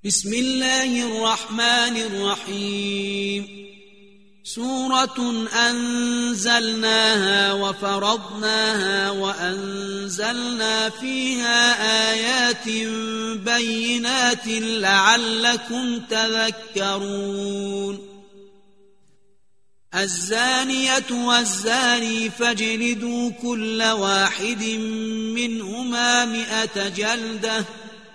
بسم الله الرحمن الرحيم. سورة أنزلناها وفرضناها وأنزلنا فيها آيات بينات لعلكم تذكرون. الزانية والزاني فاجلدوا كل واحد منهما 100 جلدة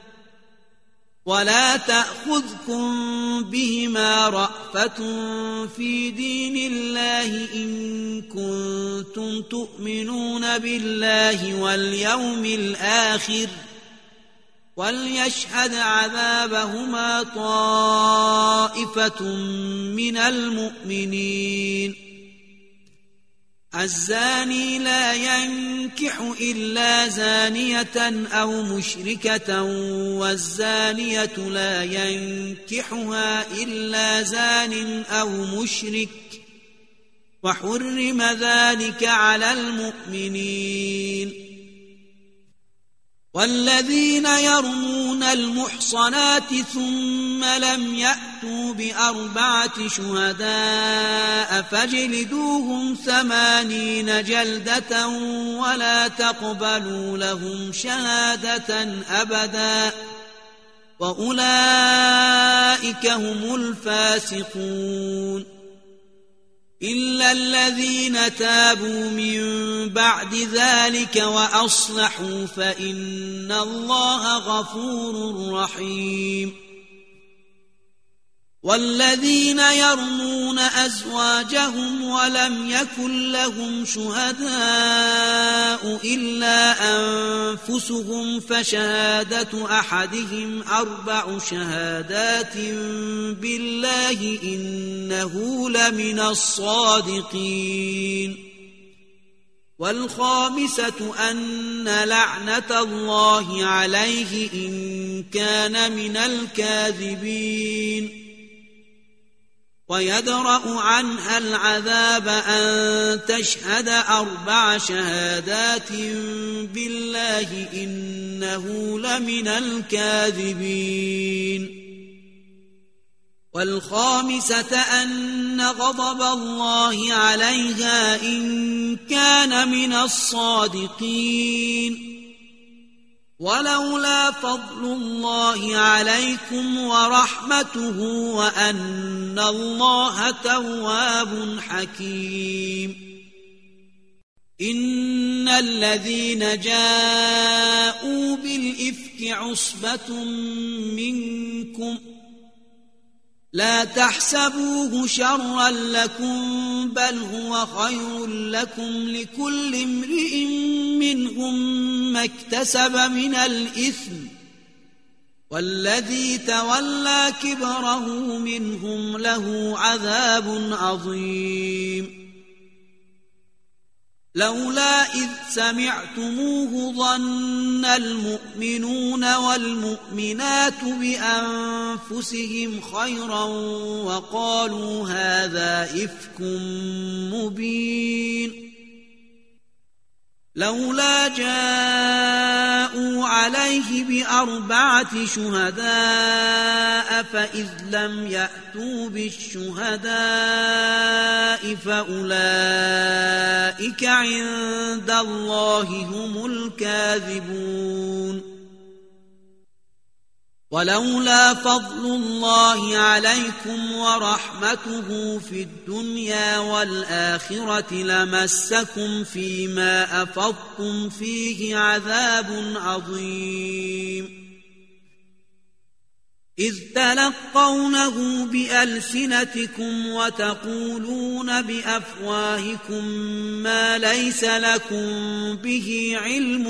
ولا تأخذكم بهما رأفة في دين الله إن كنتم تؤمنون بالله واليوم الآخر وليشهد عذابهما طائفة من المؤمنين. الزاني لا ينكح إلا زانية أو مشركة والزانية لا ينكحها إلا زان أو مشرك وحرم ذلك على المؤمنين. والذين يرمون المحصنات ثم لم يأتوا ب4 شهداء فاجلدوهم 80 جلدة ولا تقبلوا لهم شهادة أبدا وأولئك هم الفاسقون. إلا الذين تابوا من بعد ذلك وأصلحوا فإن الله غفور رحيم. والذين يرمون أزواجهم ولم يكن لهم شهداء إلا أنفسهم فشهادة أحدهم 4 شهادات بالله إنه لمن الصادقين. والخامسة أن لعنة الله عليه إن كان من الكاذبين. ويدرأ عنها العذاب أن تشهد 4 شهادات بالله إنه لمن الكاذبين. والخامسة أن غضب الله عليها إن كان من الصادقين. ولولا فضل الله عليكم ورحمته وأن الله تواب حكيم. إن الذين جاءوا بالإفك عصبة منكم لا تحسبوه شرا لكم بل هو خير لكم لكل امرئ منهم ما اكتسب من الإثم والذي تولى كبره منهم له عذاب عظيم. لولا إذ سمعتموه ظن المؤمنون والمؤمنات بأنفسهم خيرا وقالوا هذا إفك مبين. لولا جاءوا عليه ب4 شهداء فإذ لم يأتوا بالشهداء فأولئك عند الله هم الكاذبون. ولولا فضل الله عليكم ورحمته في الدنيا والآخرة لمسكم فيما أفضتم فيه عذاب عظيم. إذ تلقونه بألسنتكم وتقولون بأفواهكم ما ليس لكم به علم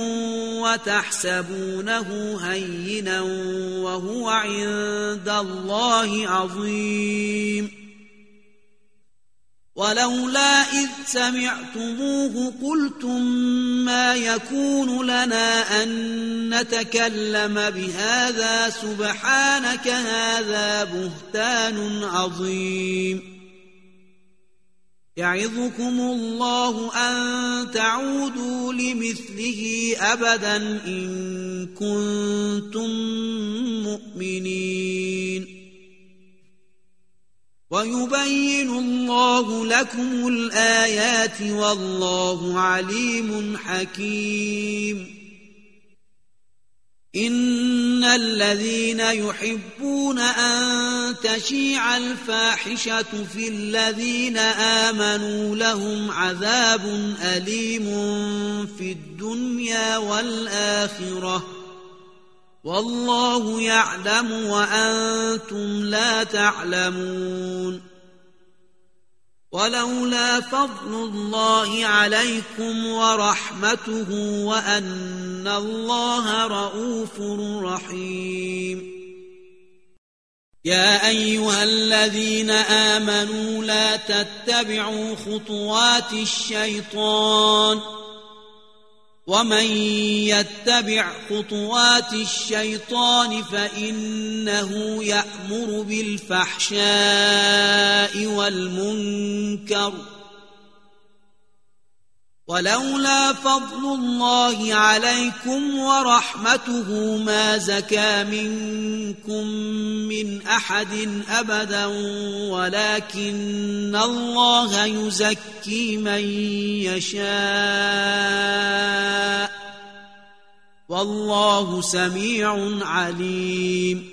وتحسبونه هينا وهو عند الله عظيم. ولولا إذ سمعتموه قلتم ما يكون لنا أن نتكلم بهذا سبحانك هذا بهتان عظيم. يعظكم الله أن تعودوا لمثله أبدا إن كنتم مؤمنين ويبين الله لكم الآيات والله عليم حكيم إن الذين يحبون أن تشيع الفاحشة في الذين آمنوا لهم عذاب أليم في الدنيا والآخرة والله يعلم وأنتم لا تعلمون ولولا فضل الله عليكم ورحمته وأن الله رؤوف رحيم يا أيها الذين آمنوا لا تتبعوا خطوات الشيطان ومن يتبع خطوات الشيطان فإنه يأمر بالفحشاء والمنكر ولولا فضل الله عليكم ورحمته ما زكى منكم من أحد أبدا ولكن الله يزكي من يشاء والله سميع عليم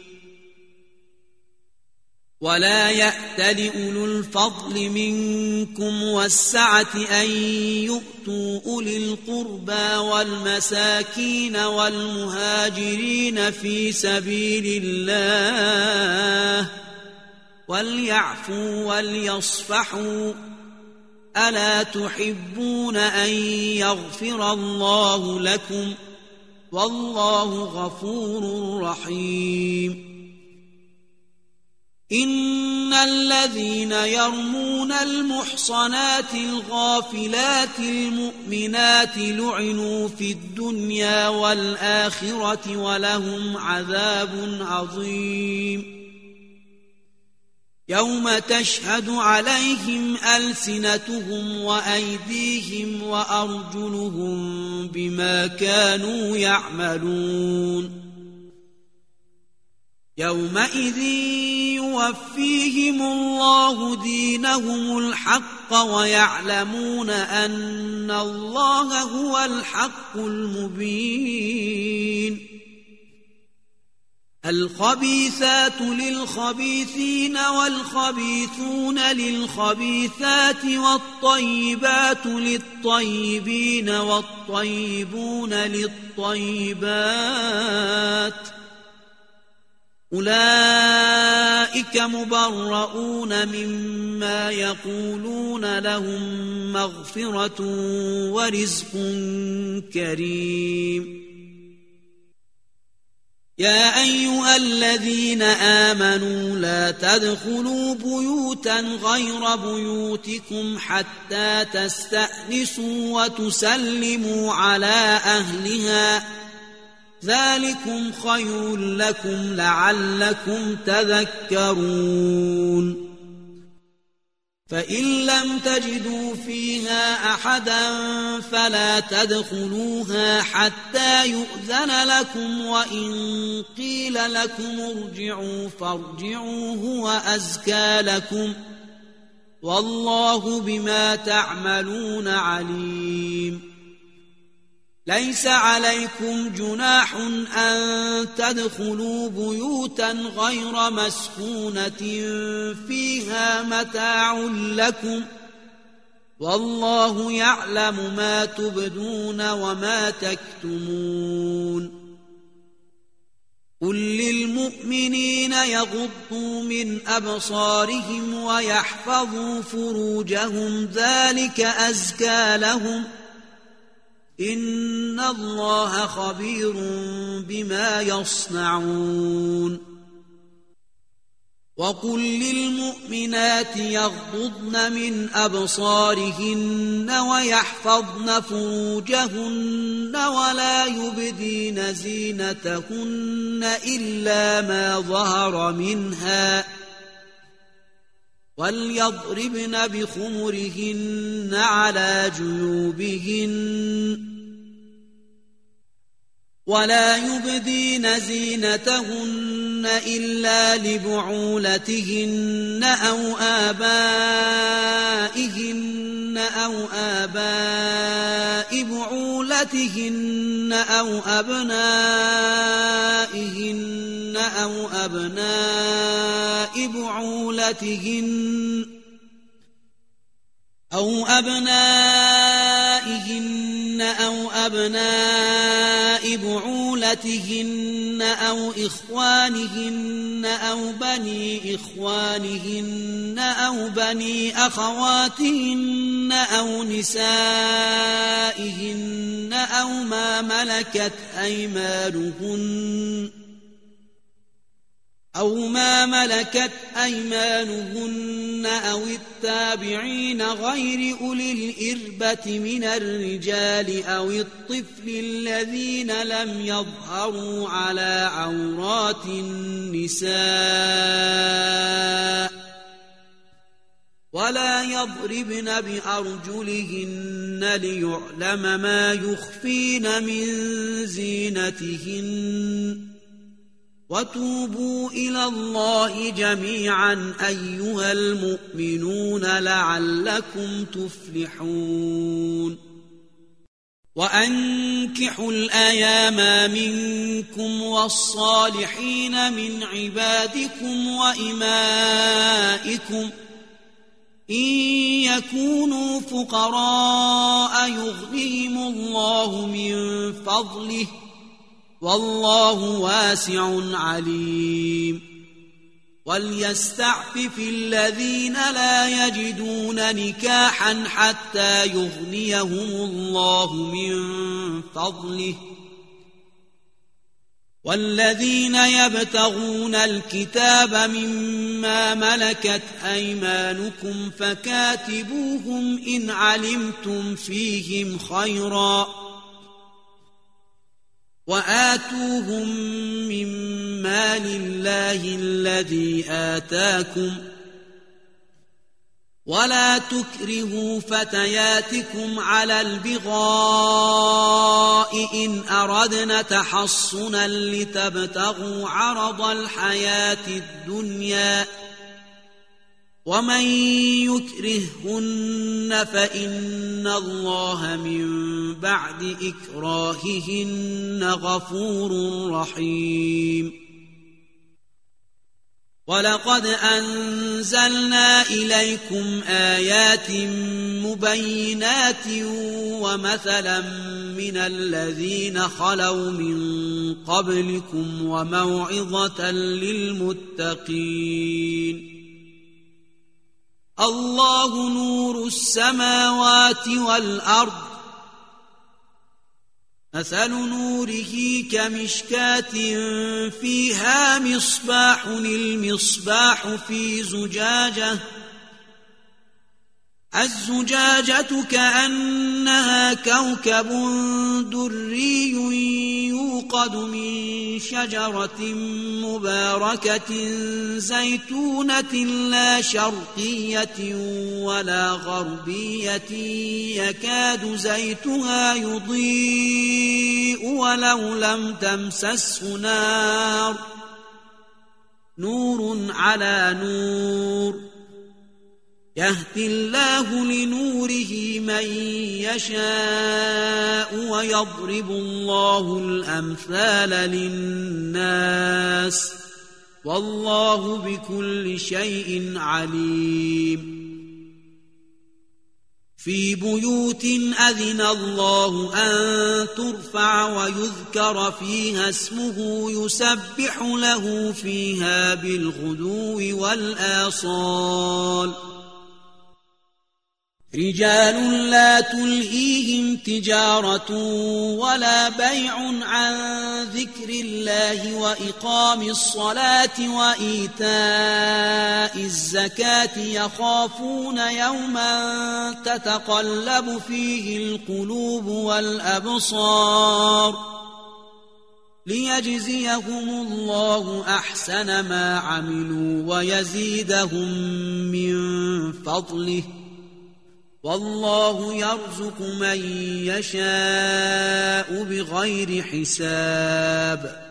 ولا يأتل أولو الفضل منكم والسعة أن يؤتوا أولي القربى والمساكين والمهاجرين في سبيل الله وليعفوا وليصفحوا ألا تحبون أن يغفر الله لكم والله غفور رحيم إن الذين يرمون المحصنات الغافلات المؤمنات لعنوا في الدنيا والآخرة ولهم عذاب عظيم يوم تشهد عليهم ألسنتهم وأيديهم وأرجلهم بما كانوا يعملون يومئذ يوفيهم الله دينهم الحق ويعلمون أن الله هو الحق المبين الخبيثات للخبيثين والخبيثون للخبيثات والطيبات للطيبين والطيبون للطيبات أولئك مبرؤون مما يقولون لهم مغفرة ورزق كريم يا أيها الذين آمنوا لا تدخلوا بيوتا غير بيوتكم حتى تستأنسوا وتسلموا على أهلها ذلكم خير لكم لعلكم تذكرون فإن لم تجدوا فيها أحدا فلا تدخلوها حتى يؤذن لكم وإن قيل لكم ارجعوا فارجعوا هو أزكى لكم والله بما تعملون عليم ليس عليكم جناح أن تدخلوا بيوتا غير مسكونة فيها متاع لكم والله يعلم ما تبدون وما تكتمون قل للمؤمنين يغضوا من أبصارهم ويحفظوا فروجهم ذلك أزكى لهم إن الله خبير بما يصنعون وقل للمؤمنات يغضضن من أبصارهن ويحفظن فروجهن ولا يبدين زينتهن إلا ما ظهر منها وليضربن بخمرهن على جيوبهن ولا يبدين زينتهن إلا لبعولتهن أو آباء بعولتهن أو أبنائهن أو أبناء بعولتهن أو أبناء بعولتهن أو إخوانهن أو بني إخوانهن أو بني أخواتهن أو نسائهن أو ما ملكت أيمانهن أو التابعين غير أولي الإربة من الرجال أو الطفل الذين لم يظهروا على عورات النساء ولا يضربن بأرجلهن ليعلم ما يخفين من زينتهن وتوبوا إلى الله جميعا أيها المؤمنون لعلكم تفلحون وأنكحوا الأيام منكم والصالحين من عبادكم وإمائكم إن يكونوا فقراء يغنيهم الله من فضله والله واسع عليم وليستعفف الذين لا يجدون نكاحا حتى يغنيهم الله من فضله والذين يبتغون الكتاب مما ملكت أيمانكم فكاتبوهم إن علمتم فيهم خيرا وآتوهم من مال الله الذي آتاكم ولا تكرهوا فتياتكم على البغاء إن أردن تحصنا لتبتغوا عرض الحياة الدنيا ومن يكرههن فإن الله من بعد إكراههن غفور رحيم ولقد أنزلنا إليكم آيات مبينات ومثلا من الذين خلوا من قبلكم وموعظة للمتقين الله نور السماوات والأرض مثل نوره كمشكاة فيها مصباح المصباح في زجاجة الزجاجة كأنها كوكب دري يوقد من شجرة مباركة زيتونة لا شرقية ولا غربية يكاد زيتها يضيء ولو لم تمسسه نار نور على نور يهدي الله لنوره من يشاء ويضرب الله الأمثال للناس والله بكل شيء عليم في بيوت أذن الله أن ترفع ويذكر فيها اسمه يسبح له فيها بالغدو والآصال رجال لا تلهيهم تجارة ولا بيع عن ذكر الله وإقام الصلاة وإيتاء الزكاة يخافون يوما تتقلب فيه القلوب والأبصار ليجزيهم الله أحسن ما عملوا ويزيدهم من فضله والله يرزق من يشاء بغير حساب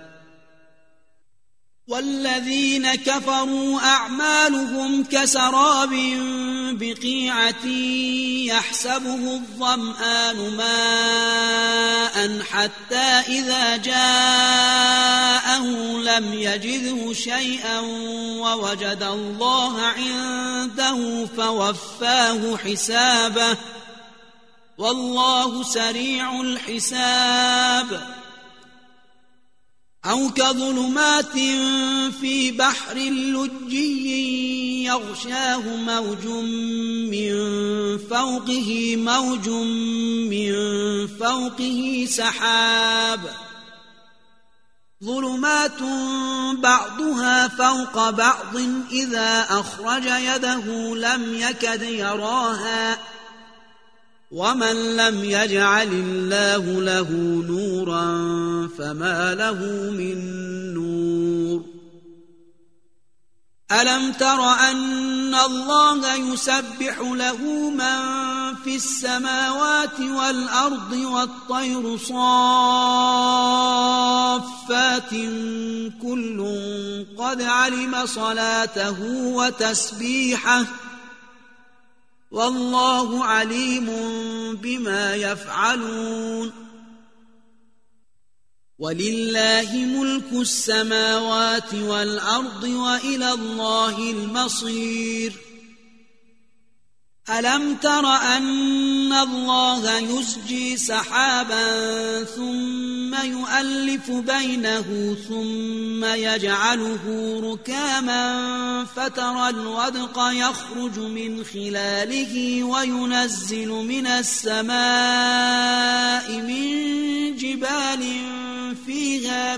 والذين كفروا أعمالهم كسراب بقيعة يحسبه الظمآن ماء حتى إذا جاءه لم يجده شيئا ووجد الله عنده فوفاه حسابه والله سريع الحساب أو كظلمات في بحر لجي يغشاه موج من فوقه موج من فوقه سحاب ظلمات بعضها فوق بعض إذا أخرج يده لم يكد يراها ومن لم يجعل الله له نورا فما له من نور ألم تر أن الله يسبح له من في السماوات والأرض والطير صافات كل قد علم صلاته وتسبيحه والله عليم بما يفعلون ولله ملك السماوات والأرض وإلى الله المصير ألم تر أن الله يزجي سحابا ثم يؤلف بينه ثم يجعله ركاما فترى الودق يخرج من خلاله وينزل من السماء من جبال فيها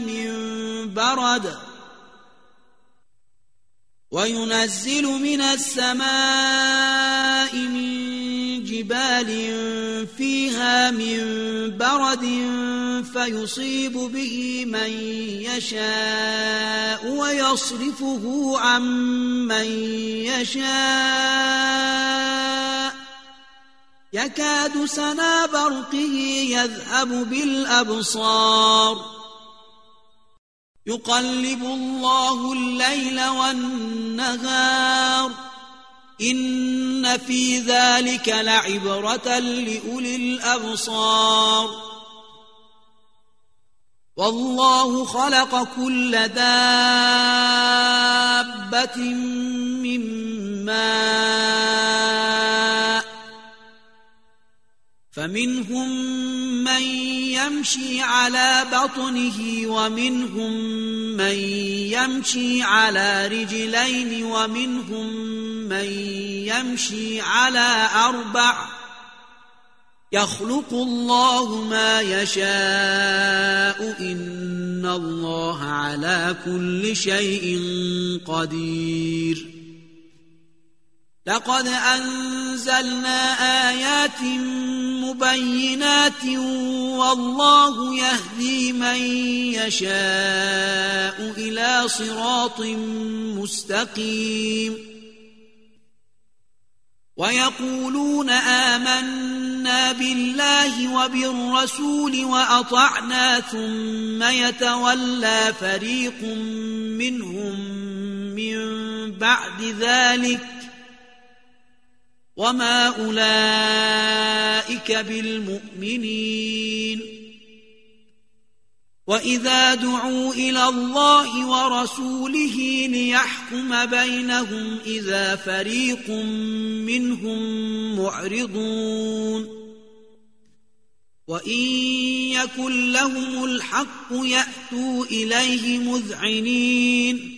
من برد فيصيب به من يشاء ويصرفه عن من يشاء يكاد سنا برقه يذهب بالأبصار يقلب الله الليل والنهار إن في ذلك لعبرة لأولي الأبصار والله خلق كل دابة من ماء فمنهم من يمشي على بطنه ومنهم من يمشي على رجلين ومنهم من يمشي على أربع يخلق الله ما يشاء إن الله على كل شيء قدير لقد أنزلنا آيات مبينات والله يهدي من يشاء إلى صراط مستقيم ويقولون آمنا بالله وبالرسول وأطعنا ثم يتولى فريق منهم من بعد ذلك وما أولئك بالمؤمنين وإذا دعوا إلى الله ورسوله ليحكم بينهم إذا فريق منهم معرضون وإن يكن لهم الحق يأتوا إليه مذعنين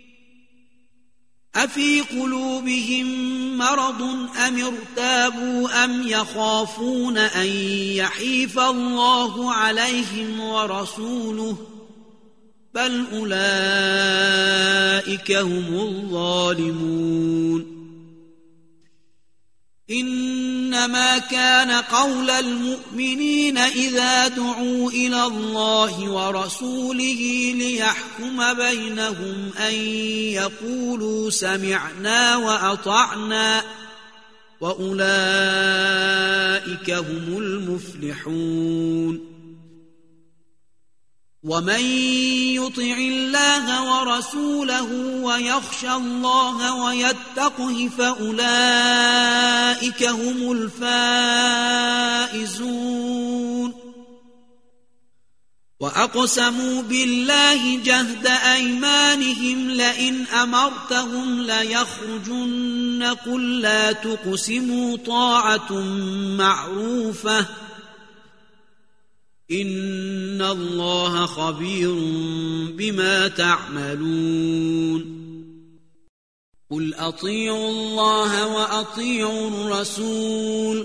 أفي قلوبهم مرض أم ارتابوا أم يخافون أن يحيف الله عليهم ورسوله بل أولئك هم الظالمون إنما كان قول المؤمنين إذا دعوا إلى الله ورسوله ليحكم بينهم أن يقولوا سمعنا وأطعنا وأولئك هم المفلحون ومن يطع الله ورسوله ويخشى الله ويتقه فأولئك هم الفائزون وأقسموا بالله جهد أيمانهم لئن أمرتهم ليخرجن قل لا تقسموا طاعة معروفة إن الله خبير بما تعملون قل أطيعوا الله وأطيعوا الرسول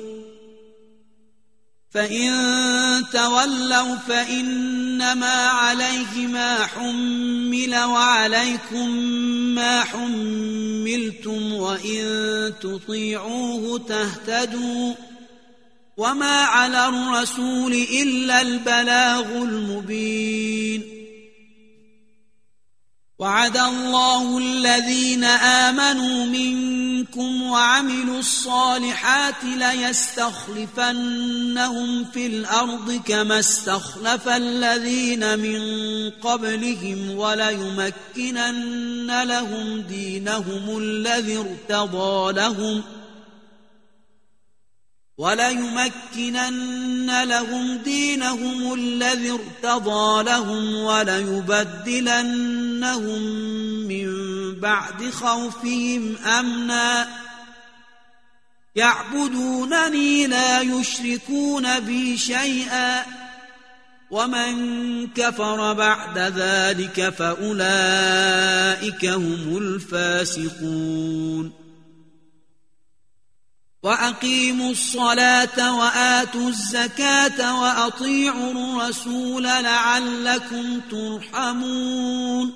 فإن تولوا فإنما عليه ما حمل وعليكم ما حملتم وإن تطيعوه تهتدوا وما على الرسول إلا البلاغ المبين وعد الله الذين آمنوا منكم وعملوا الصالحات ليستخلفنهم في الأرض كما استخلف الذين من قبلهم وليمكنن لهم دينهم الذي ارتضى لهم وليبدلنهم من بعد خوفهم أمنا يعبدونني لا يشركون بي شيئا ومن كفر بعد ذلك فأولئك هم الفاسقون وأقيموا الصلاة وآتوا الزكاة وأطيعوا الرسول لعلكم ترحمون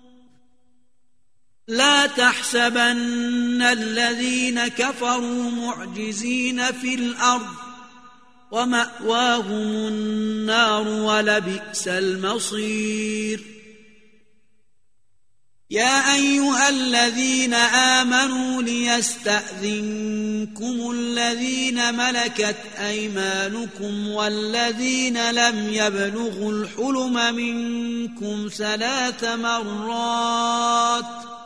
لا تحسبن الذين كفروا معجزين في الأرض ومأواهم النار ولبئس المصير يا أيها الذين آمنوا ليستأذنكم الذين ملكت أيمانكم والذين لم يبلغوا الحلم منكم 3 مرات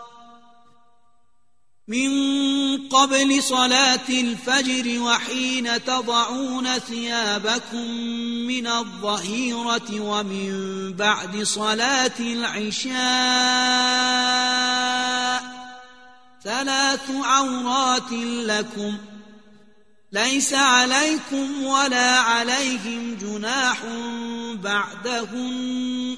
من قبل صلاة الفجر وحين تضعون ثيابكم من الظهيرة ومن بعد صلاة العشاء 3 عورات لكم ليس عليكم ولا عليهم جناح بعدهن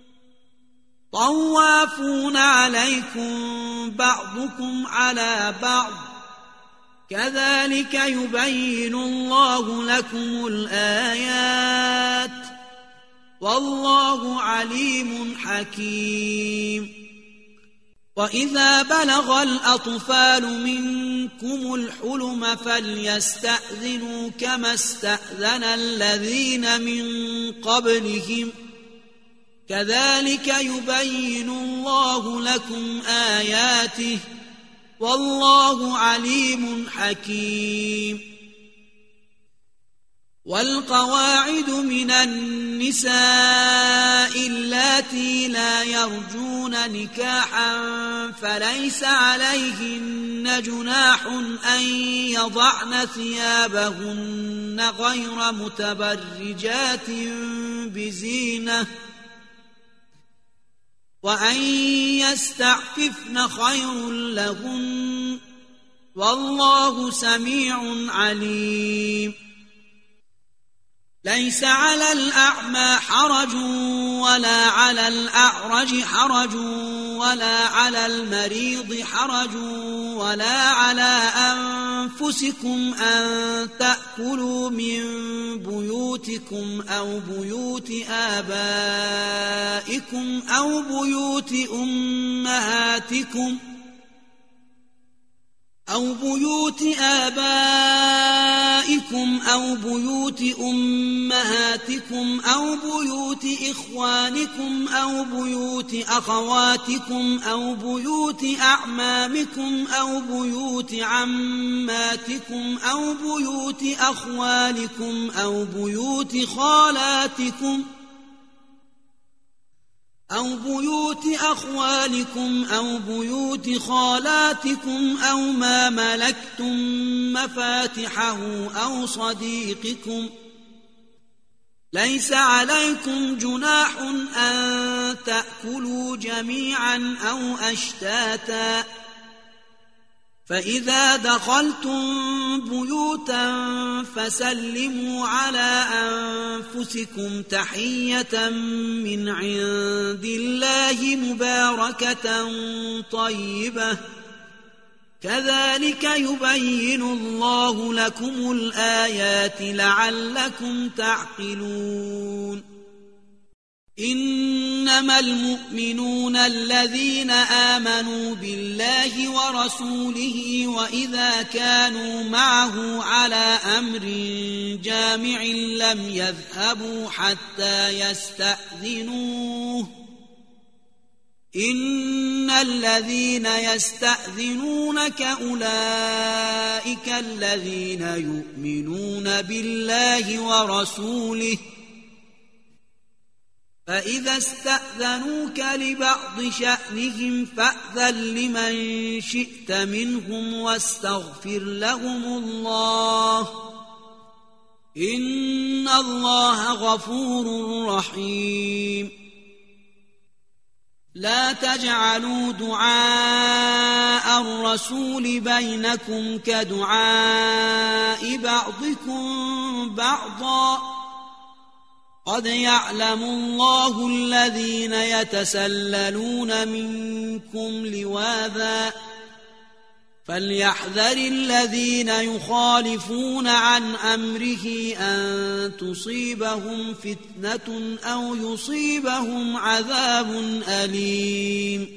طوافون عليكم بعضكم على بعض كذلك يبين الله لكم الآيات والله عليم حكيم وإذا بلغ الأطفال منكم الحلم فليستأذنوا كما استأذن الذين من قبلهم كذلك يبين الله لكم آياته والله عليم حكيم والقواعد من النساء اللاتي لا يرجون نكاحا فليس عليهن جناح أن يضعن ثيابهن غير متبرجات بزينة وأن يستعففن خير لهن والله سميع عليم ليس على الأعمى حرج ولا على الأعرج حرج ولا على المريض حرج ولا على أنفسكم أن تأكلوا من بيوتكم أو بيوت آبائكم أو بيوت أمهاتكم أو بيوت آبائكم أو بيوت أمهاتكم أو بيوت إخوانكم أو بيوت أخواتكم أو بيوت أعمامكم أو بيوت عماتكم أو بيوت أخوالكم أو بيوت خالاتكم أو بيوت أخوالكم أو بيوت خالاتكم أو ما ملكتم مفاتحه أو صديقكم. ليس عليكم جناح أن تأكلوا جميعا أو أشتاتا، فإذا دخلتم بيوتا فسلموا على أنفسكم تحية من عند الله مباركة طيبة، كذلك يبين الله لكم الآيات لعلكم تعقلون. إنما المؤمنون الذين آمنوا بالله ورسوله وإذا كانوا معه على أمر جامع لم يذهبوا حتى يستأذنوه. إن الذين يستأذنونك أولئك الذين يؤمنون بالله ورسوله، فإذا استأذنوك لبعض شأنهم فأذن لمن شئت منهم واستغفر لهم الله، إن الله غفور رحيم. لا تجعلوا دعاء الرسول بينكم كدعاء بعضكم بعضا، قد يعلم الله الذين يتسللون منكم لواذا، فليحذر الذين يخالفون عن أمره أن تصيبهم فتنة أو يصيبهم عذاب أليم.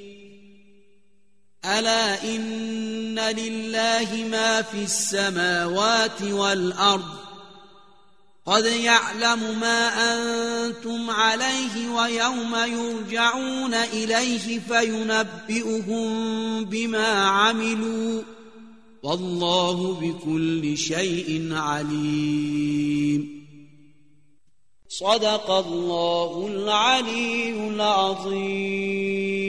ألا إن لله ما في السماوات والأرض، قد يعلم ما أنتم عليه ويوم يرجعون إليه فينبئهم بما عملوا، والله بكل شيء عليم. صدق الله العلي العظيم.